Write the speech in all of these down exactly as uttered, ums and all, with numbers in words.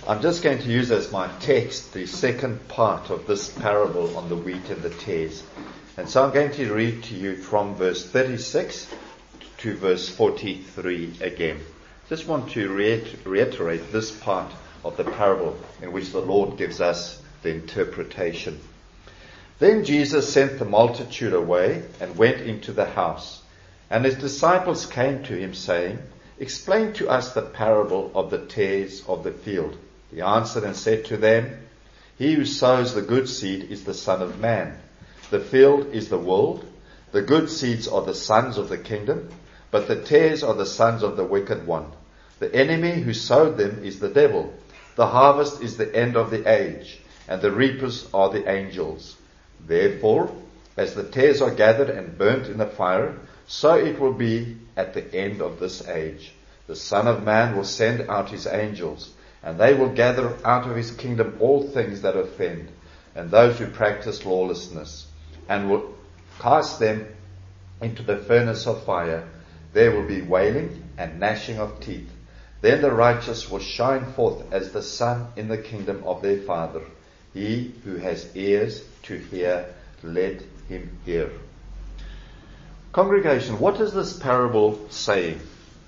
I'm just going to use as my text the second part of this parable on the wheat and the tares. And so I'm going to read to you from verse thirty-six to verse forty-three again. Just want to reiterate this part of the parable in which the Lord gives us the interpretation. Then Jesus sent the multitude away and went into the house. And his disciples came to him, saying, "Explain to us the parable of the tares of the field." He answered and said to them, "He who sows the good seed is the Son of Man. The field is the world. The good seeds are the sons of the kingdom, but the tares are the sons of the wicked one. The enemy who sowed them is the devil. The harvest is the end of the age, and the reapers are the angels. Therefore, as the tares are gathered and burnt in the fire, so it will be at the end of this age. The Son of Man will send out his angels, and they will gather out of his kingdom all things that offend, and those who practice lawlessness, and will cast them into the furnace of fire. There will be wailing and gnashing of teeth. Then the righteous will shine forth as the sun in the kingdom of their Father. He who has ears to hear, let him hear." Congregation, what is this parable saying?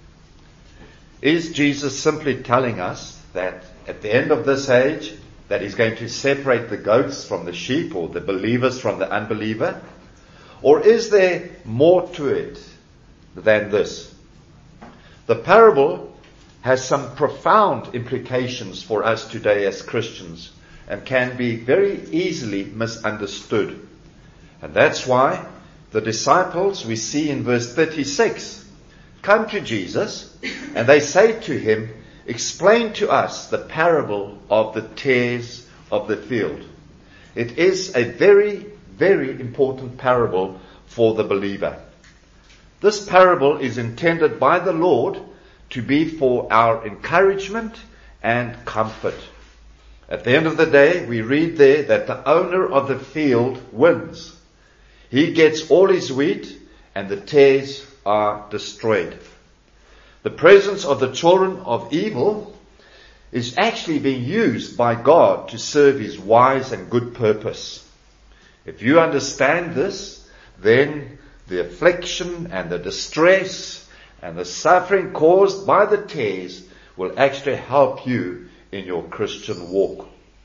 Is Jesus simply telling us that at the end of this age, that he's going to separate the goats from the sheep, or the believers from the unbeliever? Or is there more to it than this? The parable has some profound implications for us today as Christians, and can be very easily misunderstood. And that's why the disciples, we see in verse thirty-six, come to Jesus and they say to him, "Explain to us the parable of the tares of the field." It is a very, very important parable for the believer. This parable is intended by the Lord to be for our encouragement and comfort. At the end of the day, we read there that the owner of the field wins. He gets all his wheat and the tares are destroyed. The presence of the children of evil is actually being used by God to serve his wise and good purpose. If you understand this, then the affliction and the distress and the suffering caused by the tares will actually help you in your Christian walk.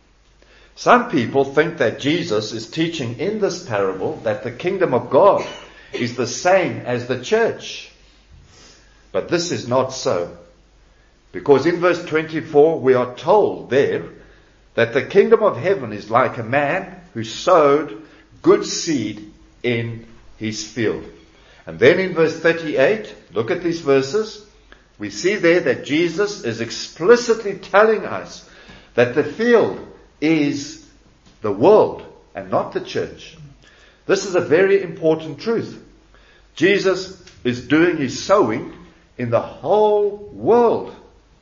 Some people think that Jesus is teaching in this parable that the kingdom of God is the same as the church. But this is not so. Because in verse twenty-four we are told there that the kingdom of heaven is like a man who sowed good seed in his field. And then in verse thirty-eight, look at these verses, we see there that Jesus is explicitly telling us that the field is the world and not the church. This is a very important truth. Jesus is doing his sowing in the whole world.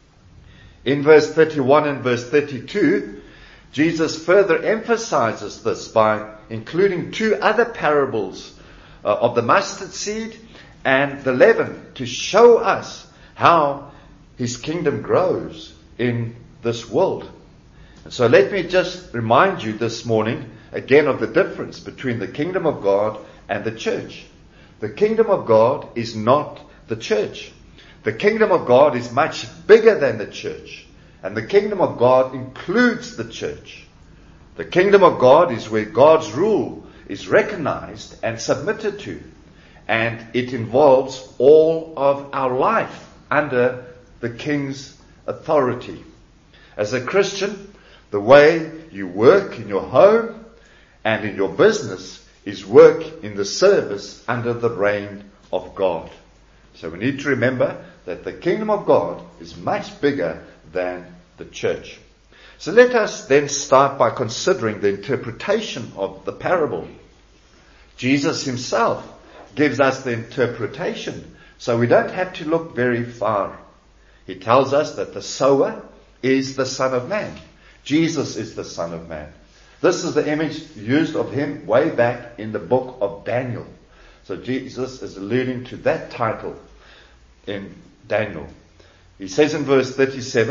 In verse thirty-one and verse thirty-two, Jesus further emphasizes this by including two other parables uh, of the mustard seed and the leaven to show us how his kingdom grows in this world. And so let me just remind you this morning again of the difference between the kingdom of God and the church. The kingdom of God is not the church. The kingdom of God is much bigger than the church. And the kingdom of God includes the church. The kingdom of God is where God's rule is recognized and submitted to. And it involves all of our life under the king's authority. As a Christian, the way you work in your home and in your business is work in the service under the reign of God. So we need to remember that the kingdom of God is much bigger than the church. So let us then start by considering the interpretation of the parable. Jesus himself gives us the interpretation, so we don't have to look very far. He tells us that the sower is the Son of Man. Jesus is the Son of Man. This is the image used of him way back in the book of Daniel. So Jesus is alluding to that title in Daniel. He says in verse thirty-seven,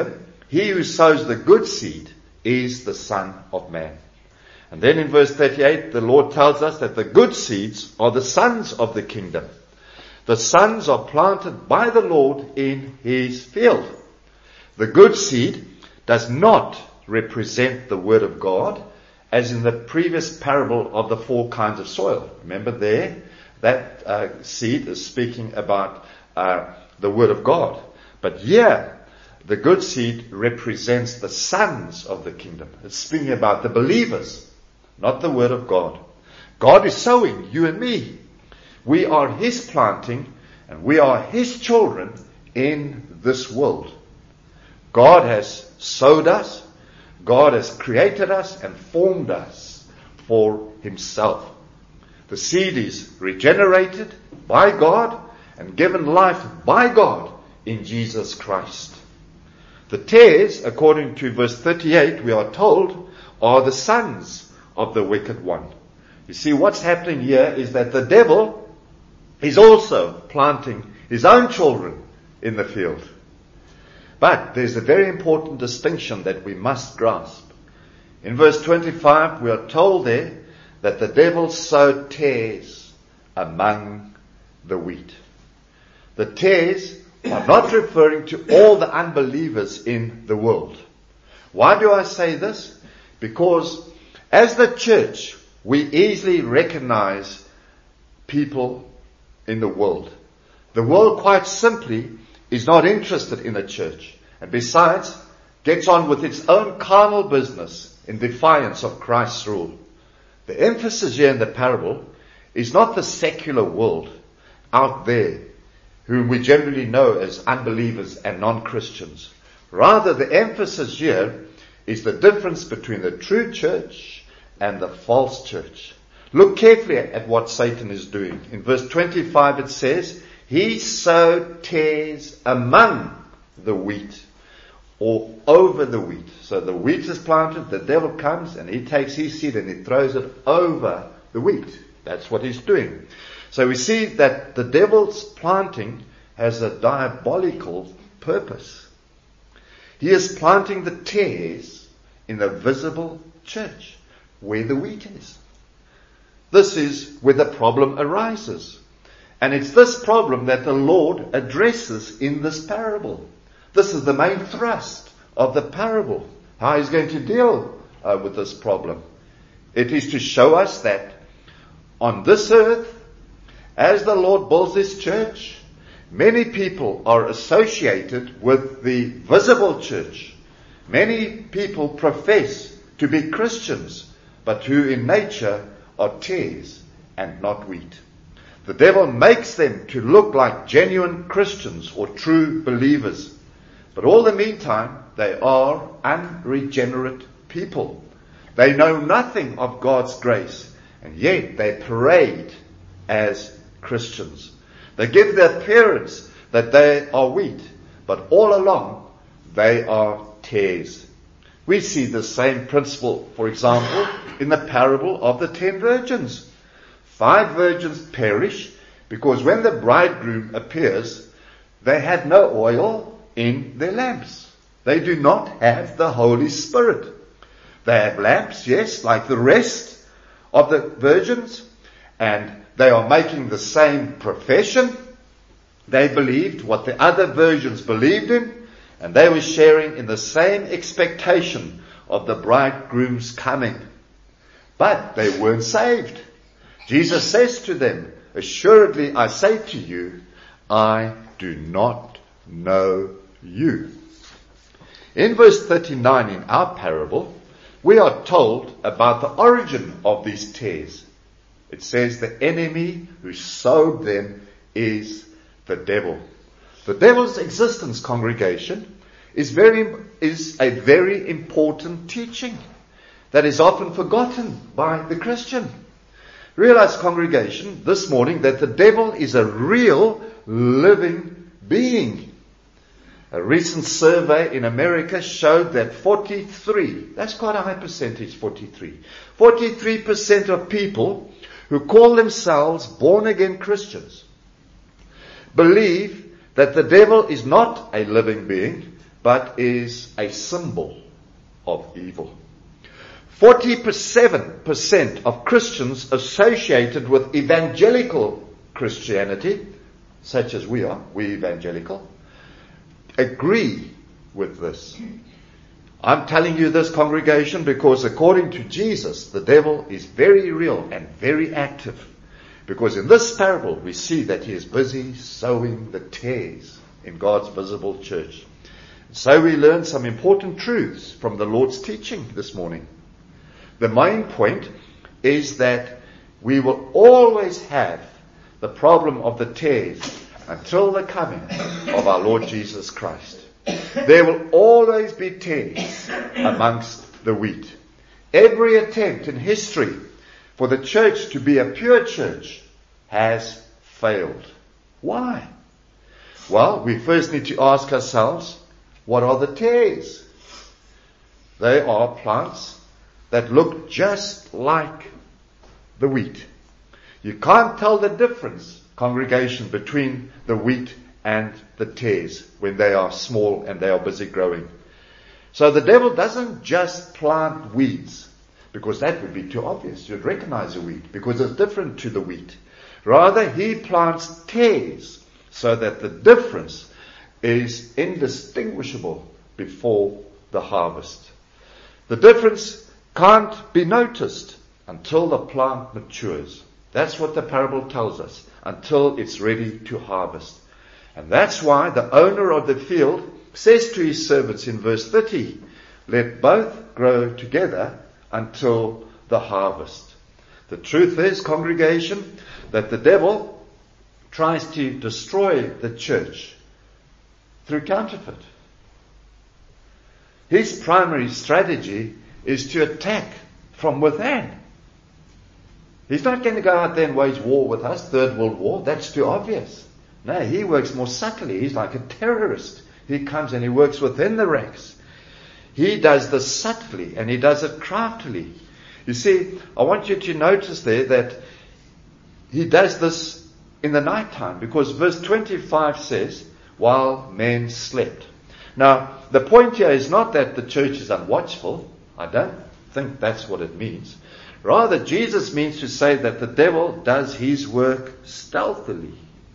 he who sows the good seed is the Son of Man. And then in verse thirty-eight, the Lord tells us that the good seeds are the sons of the kingdom. The sons are planted by the Lord in his field. The good seed does not represent the word of God, as in the previous parable of the four kinds of soil. Remember there, that uh, seed is speaking about uh, the word of God. But here, the good seed represents the sons of the kingdom. It's speaking about the believers, not the word of God. God is sowing you and me. We are his planting, and we are his children in this world. God has sowed us. God has created us and formed us for himself. The seed is regenerated by God and given life by God in Jesus Christ. The tares, according to verse thirty-eight, we are told, are the sons of the wicked one. You see, what's happening here is that the devil is also planting his own children in the field. But there's a very important distinction that we must grasp. In verse twenty-five, we are told there that the devil sowed tares among the wheat. The tares are not referring to all the unbelievers in the world. Why do I say this? Because as the church, we easily recognize people in the world. The world quite simply is not interested in the church, and besides, gets on with its own carnal business in defiance of Christ's rule. The emphasis here in the parable is not the secular world out there, whom we generally know as unbelievers and non-Christians. Rather, the emphasis here is the difference between the true church and the false church. Look carefully at what Satan is doing. In verse twenty-five it says, he sowed tares among the wheat, or over the wheat. So the wheat is planted, the devil comes and he takes his seed and he throws it over the wheat. That's what he's doing. So we see that the devil's planting has a diabolical purpose. He is planting the tares in the visible church, where the wheat is. This is where the problem arises. And it's this problem that the Lord addresses in this parable. This is the main thrust of the parable, how he's going to deal uh, with this problem. It is to show us that on this earth, as the Lord builds his church, many people are associated with the visible church. Many people profess to be Christians, but who in nature are tares and not wheat. The devil makes them to look like genuine Christians or true believers. But all the meantime, they are unregenerate people. They know nothing of God's grace, and yet they parade as Christians. They give the appearance that they are wheat, but all along they are tares. We see the same principle, for example, in the parable of the ten virgins. Five virgins perish because when the bridegroom appears, they had no oil in their lamps. They do not have the Holy Spirit. They have lamps, yes, like the rest of the virgins, and they are making the same profession. They believed what the other virgins believed in, and they were sharing in the same expectation of the bridegroom's coming. But they weren't saved. Jesus says to them, assuredly I say to you, I do not know you. In verse thirty-nine in our parable, we are told about the origin of these tares. It says the enemy who sowed them is the devil. The devil's existence, congregation, is very is a very important teaching that is often forgotten by the Christian. Realize, congregation, this morning that the devil is a real living being. A recent survey in America showed that forty-three, that's quite a high percentage, forty-three, forty-three percent of people who call themselves born-again Christians believe that the devil is not a living being, but is a symbol of evil. forty-seven percent of Christians associated with evangelical Christianity, such as we are, we evangelical, agree with this. I'm telling you this, congregation, because according to Jesus, the devil is very real and very active. Because in this parable, we see that he is busy sowing the tares in God's visible church. So we learn some important truths from the Lord's teaching this morning. The main point is that we will always have the problem of the tares until the coming of our Lord Jesus Christ. There will always be tares amongst the wheat. Every attempt in history for the church to be a pure church has failed. Why? Well, we first need to ask ourselves, what are the tares? They are plants that look just like the wheat. You can't tell the difference, congregation, between the wheat and the tares when they are small and they are busy growing. So the devil doesn't just plant weeds, because that would be too obvious. You'd recognize a wheat because it's different to the wheat. Rather, he plants tares so that the difference is indistinguishable before the harvest. The difference can't be noticed until the plant matures. That's what the parable tells us, until it's ready to harvest. And that's why the owner of the field says to his servants in verse thirty, let both grow together until the harvest. The truth is, congregation, that the devil tries to destroy the church through counterfeit. His primary strategy is to attack from within. He's not going to go out there and wage war with us, Third World War. That's too obvious. No, he works more subtly. He's like a terrorist. He comes and he works within the ranks. He does this subtly and he does it craftily. You see, I want you to notice there that he does this in the nighttime, because verse twenty-five says, while men slept. Now, the point here is not that the church is unwatchful. I don't think that's what it means. Rather, Jesus means to say that the devil does his work stealthily.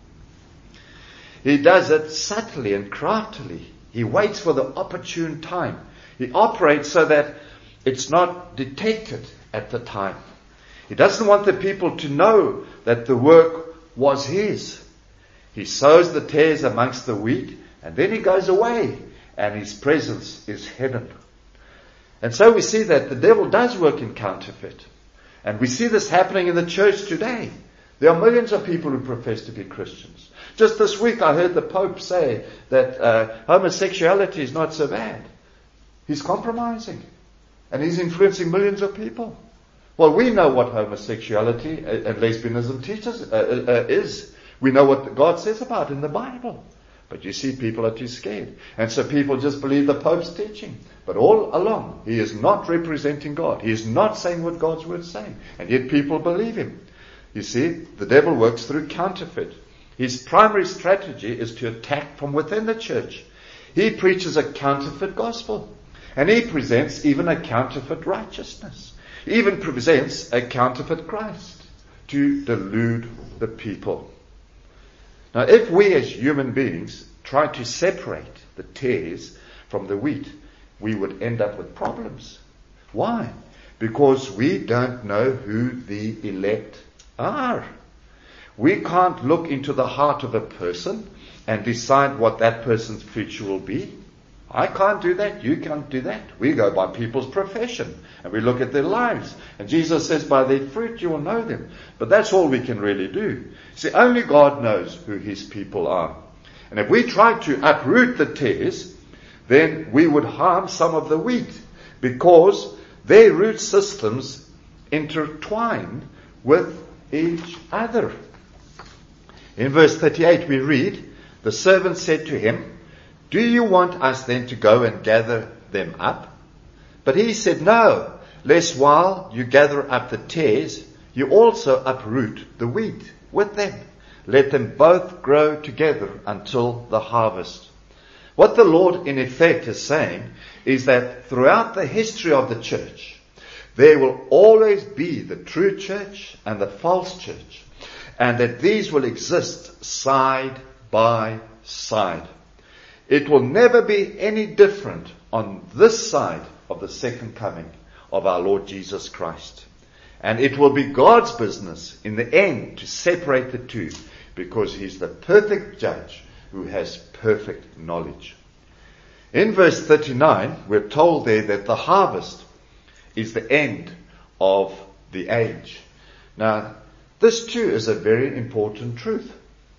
He does it subtly and craftily. He waits for the opportune time. He operates so that it's not detected at the time. He doesn't want the people to know that the work was his. He sows the tares amongst the wheat, and then he goes away, and his presence is hidden. And so we see that the devil does work in counterfeit. And we see this happening in the church today. There are millions of people who profess to be Christians. Just this week I heard the Pope say that uh, homosexuality is not so bad. He's compromising. And he's influencing millions of people. Well, we know what homosexuality and lesbianism teaches uh, uh, is. We know what God says about it in the Bible. But you see, people are too scared. And so people just believe the Pope's teaching. But all along, he is not representing God. He is not saying what God's word is saying. And yet people believe him. You see, the devil works through counterfeit. His primary strategy is to attack from within the church. He preaches a counterfeit gospel. And he presents even a counterfeit righteousness. He even presents a counterfeit Christ to delude the people. Now, if we as human beings try to separate the tares from the wheat, we would end up with problems. Why? Because we don't know who the elect are. We can't look into the heart of a person and decide what that person's future will be. I can't do that. You can't do that. We go by people's profession and we look at their lives. And Jesus says, by their fruit you will know them. But that's all we can really do. See, only God knows who his people are. And if we try to uproot the tares, then we would harm some of the wheat, because their root systems intertwine with each other. In verse thirty-eight we read, the servant said to him, do you want us then to go and gather them up? But he said, no, lest while you gather up the tares, you also uproot the wheat with them. Let them both grow together until the harvest. What the Lord in effect is saying is that throughout the history of the church, there will always be the true church and the false church, and that these will exist side by side. It will never be any different on this side of the second coming of our Lord Jesus Christ. And it will be God's business in the end to separate the two, because He's the perfect judge who has perfect knowledge. In verse thirty-nine, we're told there that the harvest is the end of the age. Now, this too is a very important truth.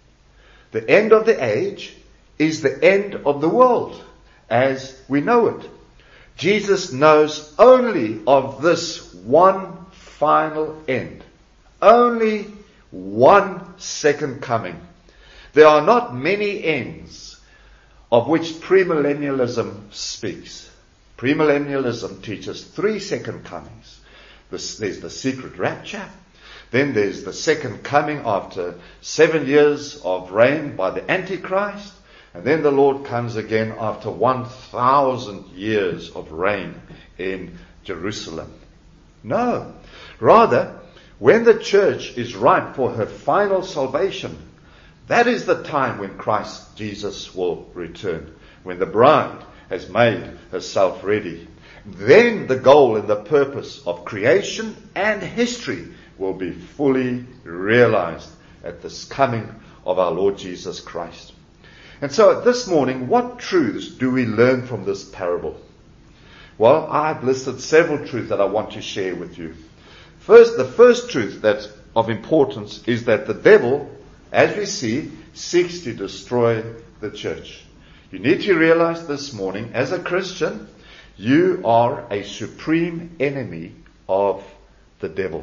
The end of the age is the end of the world as we know it. Jesus knows only of this one final end. Only one second coming. There are not many ends of which premillennialism speaks. Premillennialism teaches three second comings. There's the secret rapture. Then there's the second coming after seven years of reign by the Antichrist. And then the Lord comes again after one thousand years of reign in Jerusalem. No. Rather, when the church is ripe for her final salvation, that is the time when Christ Jesus will return. When the bride has made herself ready. Then the goal and the purpose of creation and history will be fully realized at this coming of our Lord Jesus Christ. And so this morning, what truths do we learn from this parable? Well, I've listed several truths that I want to share with you. First, the first truth that's of importance is that the devil, as we see, seeks to destroy the church. You need to realize this morning, as a Christian, you are a supreme enemy of the devil.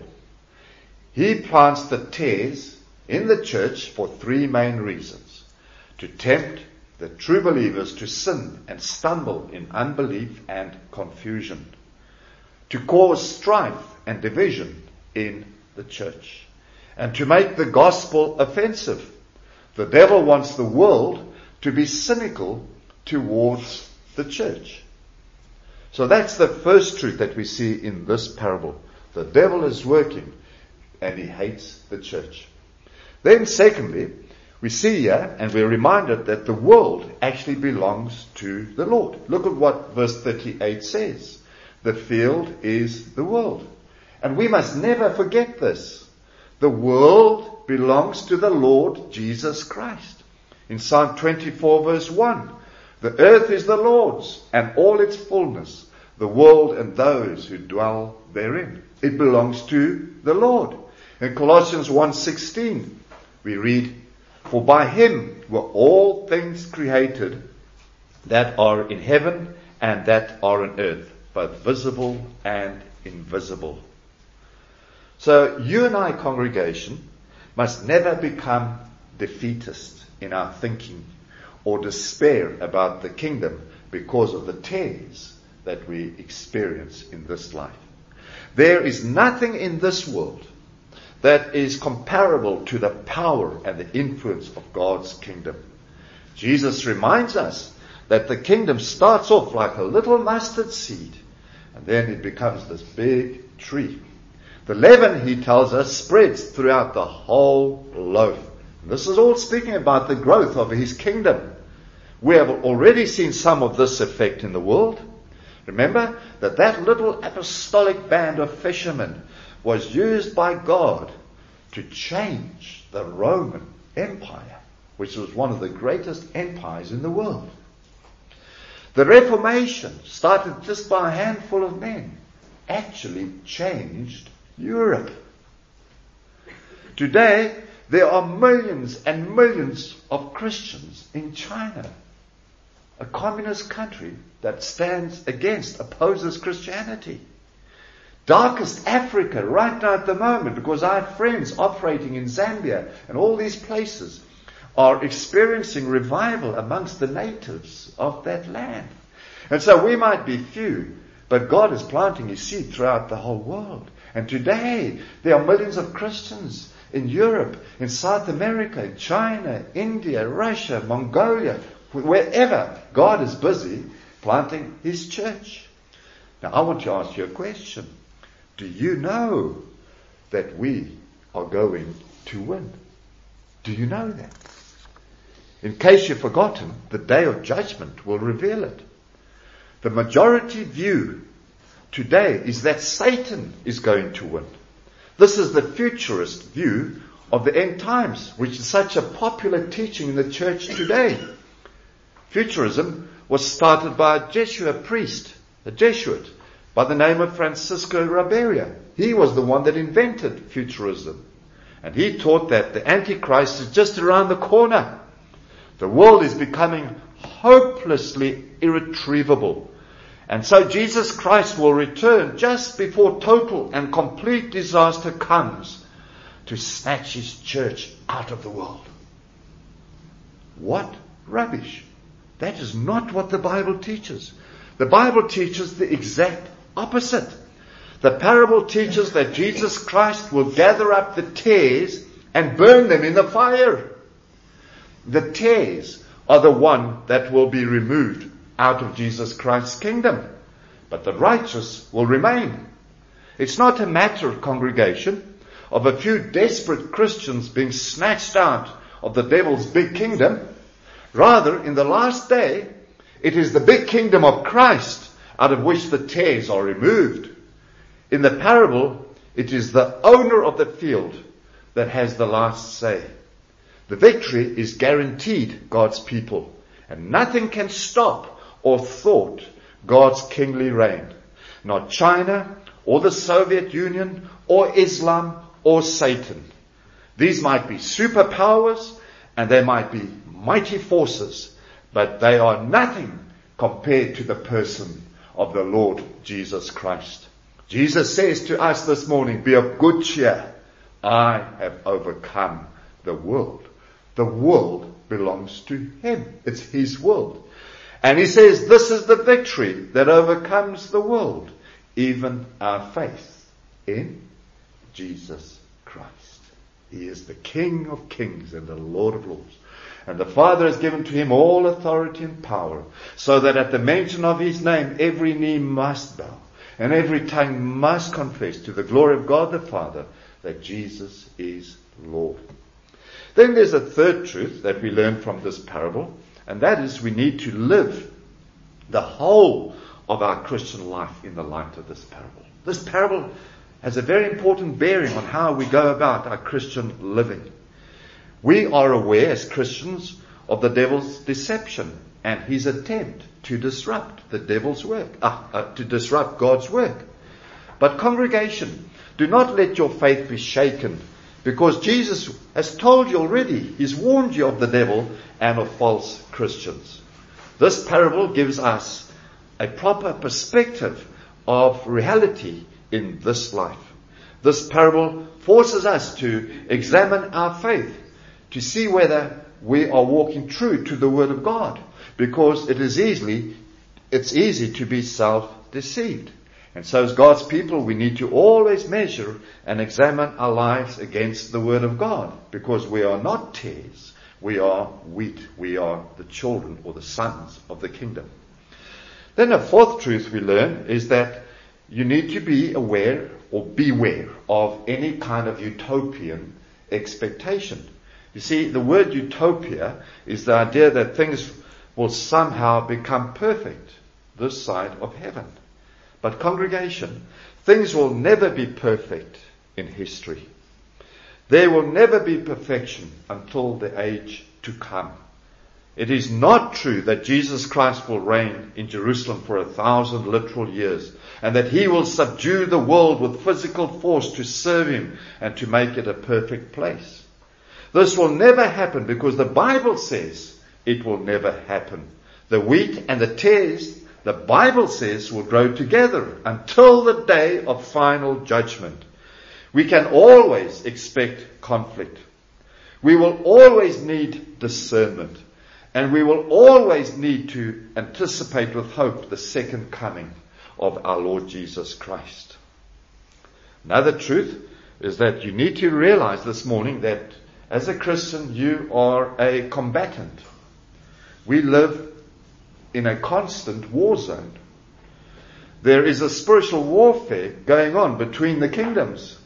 He plants the tares in the church for three main reasons. To tempt the true believers to sin and stumble in unbelief and confusion. To cause strife and division in the church. And to make the gospel offensive. The devil wants the world to be cynical towards the church. So that's the first truth that we see in this parable. The devil is working and he hates the church. Then secondly, we see here, and we're reminded that the world actually belongs to the Lord. Look at what verse thirty-eight says. The field is the world. And we must never forget this. The world belongs to the Lord Jesus Christ. In Psalm twenty-four verse one, the earth is the Lord's and all its fullness, the world and those who dwell therein. It belongs to the Lord. In Colossians one sixteen, we read, for by him were all things created that are in heaven and that are on earth, both visible and invisible. So you and I, congregation, must never become defeatist in our thinking or despair about the kingdom because of the tares that we experience in this life. There is nothing in this world that is comparable to the power and the influence of God's kingdom. Jesus reminds us that the kingdom starts off like a little mustard seed, and then it becomes this big tree. The leaven, he tells us, spreads throughout the whole loaf. This is all speaking about the growth of his kingdom. We have already seen some of this effect in the world. Remember that that little apostolic band of fishermen was used by God to change the Roman Empire, which was one of the greatest empires in the world. The Reformation, started just by a handful of men, actually changed Europe. Today, there are millions and millions of Christians in China, a communist country that stands against, opposes Christianity. Darkest Africa right now at the moment, because I have friends operating in Zambia and all these places are experiencing revival amongst the natives of that land. And so we might be few, but God is planting his seed throughout the whole world. And today there are millions of Christians in Europe, in South America, in China, India, Russia, Mongolia, wherever God is busy planting his church. Now I want to ask you a question. Do you know that we are going to win? Do you know that? In case you've forgotten, the day of judgment will reveal it. The majority view today is that Satan is going to win. This is the futurist view of the end times, which is such a popular teaching in the church today. Futurism was started by a Jesuit priest, a Jesuit, by the name of Francisco Raberia. He was the one that invented futurism. And he taught that the Antichrist is just around the corner. The world is becoming hopelessly irretrievable. And so Jesus Christ will return just before total and complete disaster comes to snatch his church out of the world. What rubbish! That is not what the Bible teaches. The Bible teaches the exact opposite. The parable teaches that Jesus Christ will gather up the tares and burn them in the fire. The tares are the one that will be removed out of Jesus Christ's kingdom. But the righteous will remain. It's not a matter, congregation, of a few desperate Christians being snatched out of the devil's big kingdom. Rather, in the last day, it is the big kingdom of Christ out of which the tares are removed. In the parable, it is the owner of the field that has the last say. The victory is guaranteed God's people, and nothing can stop or thwart God's kingly reign. Not China, or the Soviet Union, or Islam, or Satan. These might be superpowers, and they might be mighty forces, but they are nothing compared to the person of the Lord Jesus Christ. Jesus says to us this morning, be of good cheer. I have overcome the world. The world belongs to him. It's his world. And he says, this is the victory that overcomes the world, even our faith in Jesus Christ. He is the King of kings and the Lord of lords. And the Father has given to him all authority and power, so that at the mention of his name, every knee must bow, and every tongue must confess to the glory of God the Father that Jesus is Lord. Then there's a third truth that we learn from this parable, and that is we need to live the whole of our Christian life in the light of this parable. This parable has a very important bearing on how we go about our Christian living. We are aware as Christians of the devil's deception and his attempt to disrupt the devil's work, uh, uh, to disrupt God's work. But congregation, do not let your faith be shaken, because Jesus has told you already. He's warned you of the devil and of false Christians. This parable gives us a proper perspective of reality in this life. This parable forces us to examine our faith, to see whether we are walking true to the Word of God, because it is easily, it's easy to be self-deceived. And so as God's people, we need to always measure and examine our lives against the Word of God, because we are not tares, we are wheat, we are the children or the sons of the kingdom. Then a fourth truth we learn is that you need to be aware or beware of any kind of utopian expectation. You see, the word utopia is the idea that things will somehow become perfect this side of heaven. But congregation, things will never be perfect in history. There will never be perfection until the age to come. It is not true that Jesus Christ will reign in Jerusalem for a thousand literal years, and that he will subdue the world with physical force to serve him and to make it a perfect place. This will never happen, because the Bible says it will never happen. The wheat and the tares, the Bible says, will grow together until the day of final judgment. We can always expect conflict. We will always need discernment. And we will always need to anticipate with hope the second coming of our Lord Jesus Christ. Another truth is that you need to realize this morning that as a Christian, you are a combatant. We live in a constant war zone. There is a spiritual warfare going on between the kingdoms.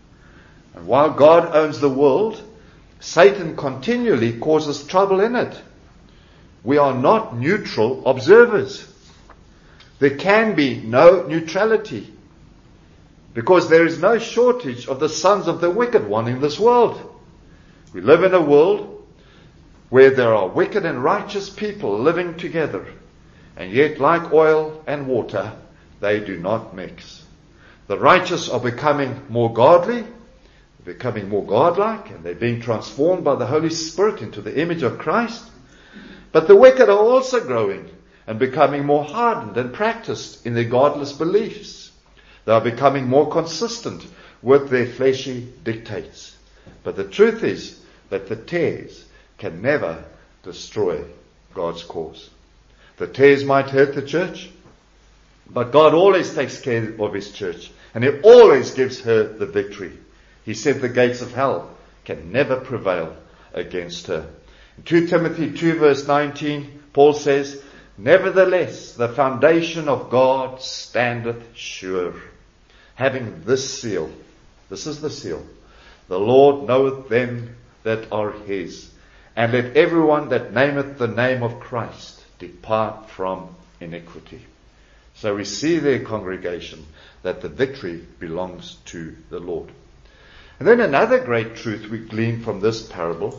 And while God owns the world, Satan continually causes trouble in it. We are not neutral observers. There can be no neutrality, because there is no shortage of the sons of the wicked one in this world. We live in a world where there are wicked and righteous people living together, and yet, like oil and water, they do not mix. The righteous are becoming more godly, becoming more godlike, and they're being transformed by the Holy Spirit into the image of Christ. But the wicked are also growing and becoming more hardened and practiced in their godless beliefs. They are becoming more consistent with their fleshy dictates. But the truth is that the tares can never destroy God's cause. The tares might hurt the church, but God always takes care of His church, and He always gives her the victory. He said the gates of hell can never prevail against her. In Second Timothy two verse nineteen, Paul says, "Nevertheless, the foundation of God standeth sure, having this seal." This is the seal. "The Lord knoweth them that are His, and let everyone that nameth the name of Christ depart from iniquity." So we see there, congregation, that the victory belongs to the Lord. And then another great truth we glean from this parable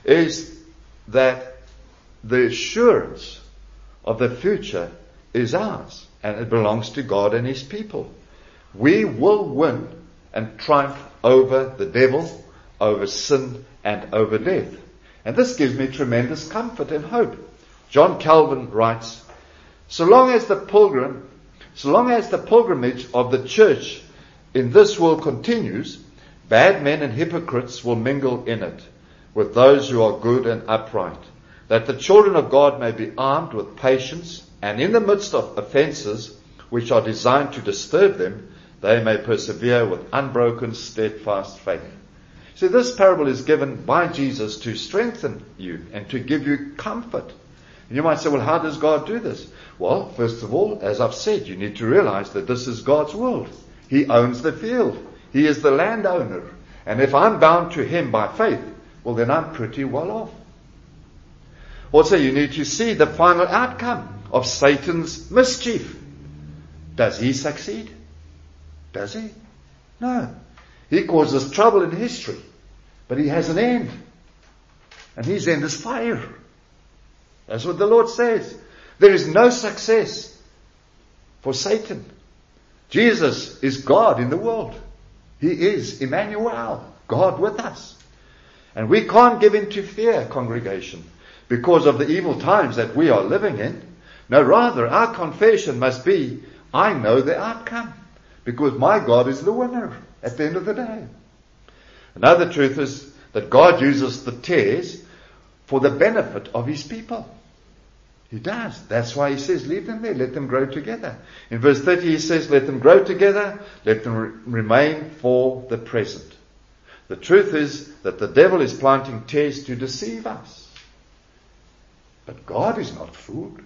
is that the assurance of the future is ours, and it belongs to God and His people. We will win and triumph over the devil, over sin, and over death. And this gives me tremendous comfort and hope. John Calvin writes, So long as the pilgrim, so long as the pilgrimage of the church in this world continues, bad men and hypocrites will mingle in it with those who are good and upright, that the children of God may be armed with patience, and in the midst of offences which are designed to disturb them, they may persevere with unbroken, steadfast faith. See, this parable is given by Jesus to strengthen you and to give you comfort. And you might say, well, how does God do this? Well, first of all, as I've said, you need to realize that this is God's world. He owns the field. He is the landowner. And if I'm bound to Him by faith, well, then I'm pretty well off. Also, you need to see the final outcome of Satan's mischief. Does he succeed? Does he? No. He causes trouble in history, but he has an end. And his end is fire. That's what the Lord says. There is no success for Satan. Jesus is God in the world. He is Emmanuel, God with us. And we can't give in to fear, congregation, because of the evil times that we are living in. No, rather, our confession must be, I know the outcome, because my God is the winner at the end of the day. Another truth is that God uses the tares for the benefit of His people. He does. That's why He says, leave them there, let them grow together. In verse thirty He says, let them grow together, let them re- remain for the present. The truth is that the devil is planting tares to deceive us. But God is not fooled.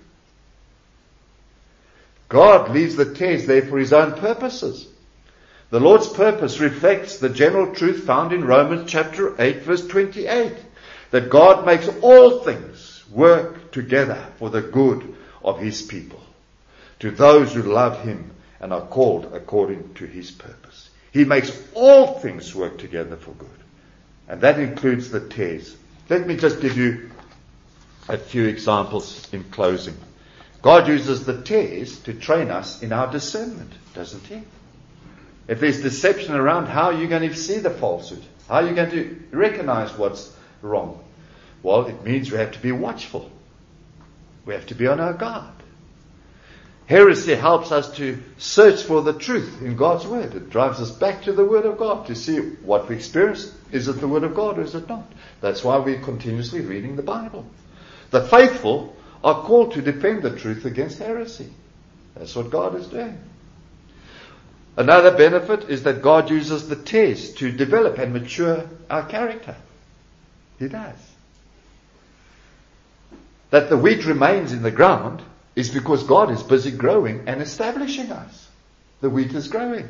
God leaves the tares there for His own purposes. The Lord's purpose reflects the general truth found in Romans chapter eight verse twenty-eight. That God makes all things work together for the good of His people, to those who love Him and are called according to His purpose. He makes all things work together for good. And that includes the tares. Let me just give you a few examples in closing. God uses the tares to train us in our discernment, doesn't He? If there's deception around, how are you going to see the falsehood? How are you going to recognize what's wrong? Well, it means we have to be watchful. We have to be on our guard. Heresy helps us to search for the truth in God's Word. It drives us back to the Word of God to see what we experience. Is it the Word of God or is it not? That's why we're continuously reading the Bible. The faithful are called to defend the truth against heresy. That's what God is doing. Another benefit is that God uses the tares to develop and mature our character. He does. that the wheat remains in the ground is because God is busy growing and establishing us. The wheat is growing.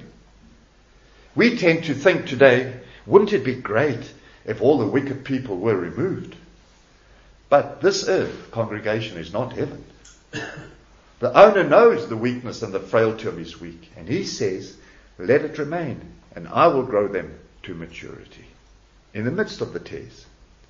We tend to think today, wouldn't it be great if all the wicked people were removed? But this earth, congregation, is not heaven. The owner knows the weakness and the frailty of his weak, and he says, let it remain, and I will grow them to maturity in the midst of the tares.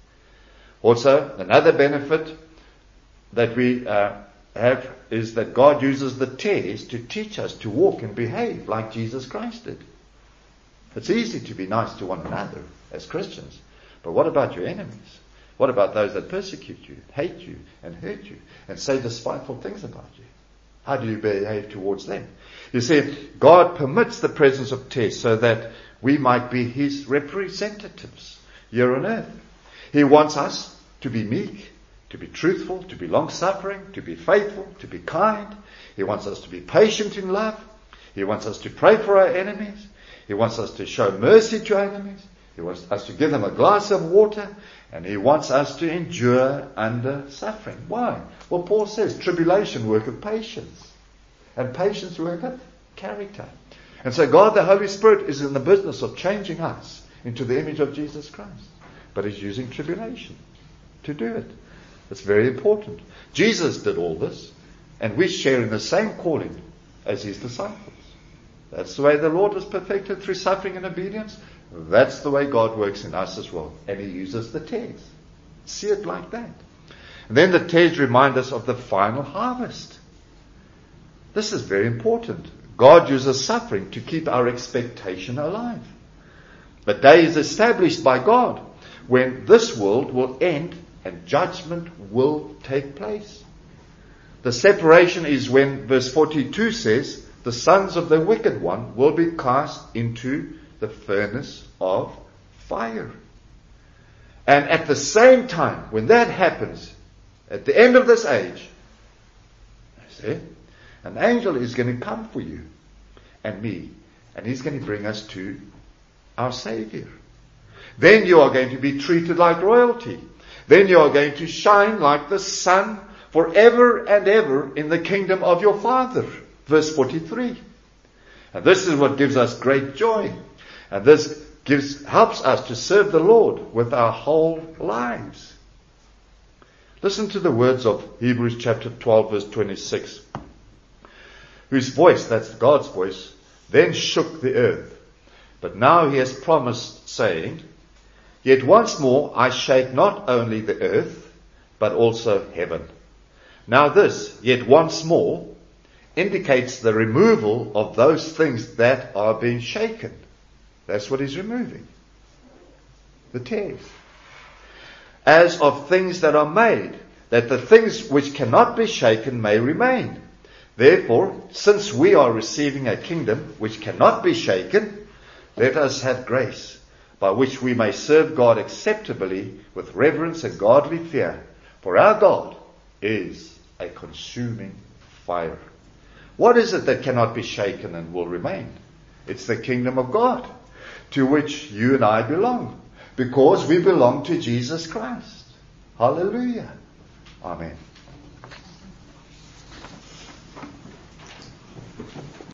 Also, another benefit that we uh, have is that God uses the tares to teach us to walk and behave like Jesus Christ did. It's easy to be nice to one another as Christians, but what about your enemies? What about those that persecute you, hate you, and hurt you, and say despiteful things about you? How do you behave towards them? You see, God permits the presence of tests so that we might be His representatives here on earth. He wants us to be meek, to be truthful, to be long-suffering, to be faithful, to be kind. He wants us to be patient in love. He wants us to pray for our enemies. He wants us to show mercy to our enemies. He wants us to give them a glass of water. And He wants us to endure under suffering. Why? Well, Paul says, tribulation worketh patience. And patience worketh character. And so God, the Holy Spirit, is in the business of changing us into the image of Jesus Christ. But He's using tribulation to do it. It's very important. Jesus did all this, and we share in the same calling as His disciples. That's the way the Lord was perfected through suffering and obedience. That's the way God works in us as well. And He uses the tares. See it like that. And then the tares remind us of the final harvest. This is very important. God uses suffering to keep our expectation alive. The day is established by God when this world will end and judgment will take place. The separation is when verse forty-two says, the sons of the wicked one will be cast into the furnace of fire. And at the same time, when that happens, at the end of this age, see, an angel is going to come for you and me, and he's going to bring us to our Savior. Then you are going to be treated like royalty. Then you are going to shine like the sun forever and ever in the kingdom of your Father. Verse forty-three. And this is what gives us great joy. And this gives, helps us to serve the Lord with our whole lives. Listen to the words of Hebrews chapter twelve, verse twenty-six. Whose voice, that's God's voice, then shook the earth. But now He has promised, saying, yet once more I shake not only the earth, but also heaven. Now this, yet once more, indicates the removal of those things that are being shaken. That's what He's removing. The tares. As of things that are made, that the things which cannot be shaken may remain. Therefore, since we are receiving a kingdom which cannot be shaken, let us have grace, by which we may serve God acceptably with reverence and godly fear. For our God is a consuming fire. What is it that cannot be shaken and will remain? It's the kingdom of God, to which you and I belong, because we belong to Jesus Christ. Hallelujah. Amen.